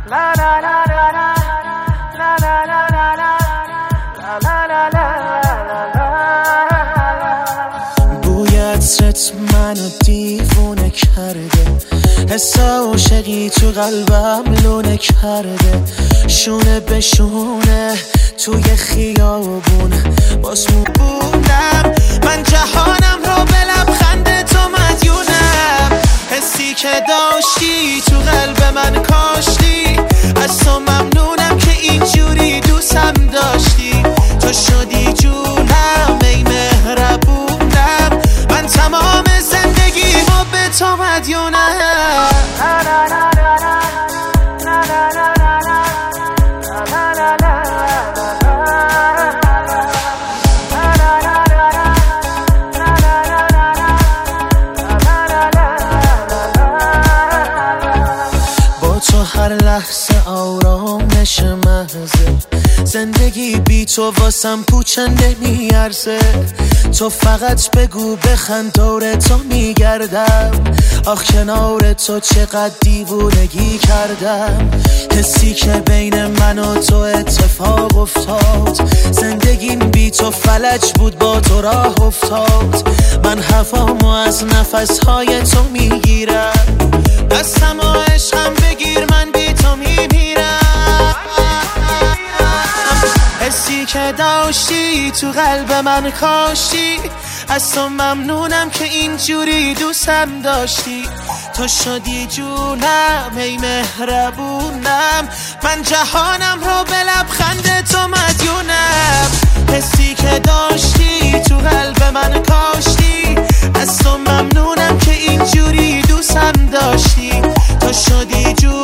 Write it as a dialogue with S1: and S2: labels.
S1: بوی عطرت منو دیوونه کرده، حس عاشقی تو قلبم لونه کرده، شونه به شونه توی خیابون باز موندم، من جهانم رو به لبخند تو مدیونم، حسی که داشتی تو قلب من کاشتی، از تو ممنونم که اینجوری دوستم داشتی، تو شدی جونم ای مهربونم، من تمام زندگیمو به تو مدیونم. تو هر لحظه آرامش محضه، زندگی بی تو واسم پوچنده میارزه، تو فقط بگو بخند دور تو میگردم، آخ کنار تو چقدر دیوونگی کردم، حسی که بین من و تو اتفاق افتاد، زندگیم بی تو فلج بود با تو راه افتاد، من هوامو از نفسهای تو میگیرم، دستم و عشقم بگیر من بی تو میمیرم، حسی که داشتی تو قلب من کاشتی، از تو ممنونم که اینجوری دوستم داشتی، تو شدی جونم ای مهربونم، من جهانم رو به لبخند تو مدیونم، حسی که داشتی تو قلب من کاشتی، از تو ممنونم که اینجوری دوستم داشتی، تو شدی جونم